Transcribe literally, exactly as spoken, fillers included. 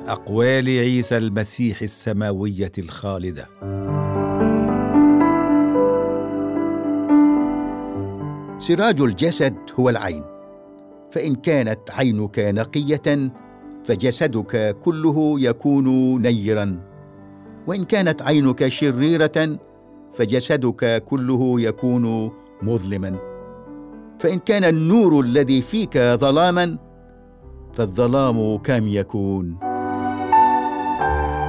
أقوال عيسى المسيح السماوية الخالدة. سراج الجسد هو العين، فإن كانت عينك نقية فجسدك كله يكون نيرا، وإن كانت عينك شريرة فجسدك كله يكون مظلما. فإن كان النور الذي فيك ظلاما فالظلام كم يكون؟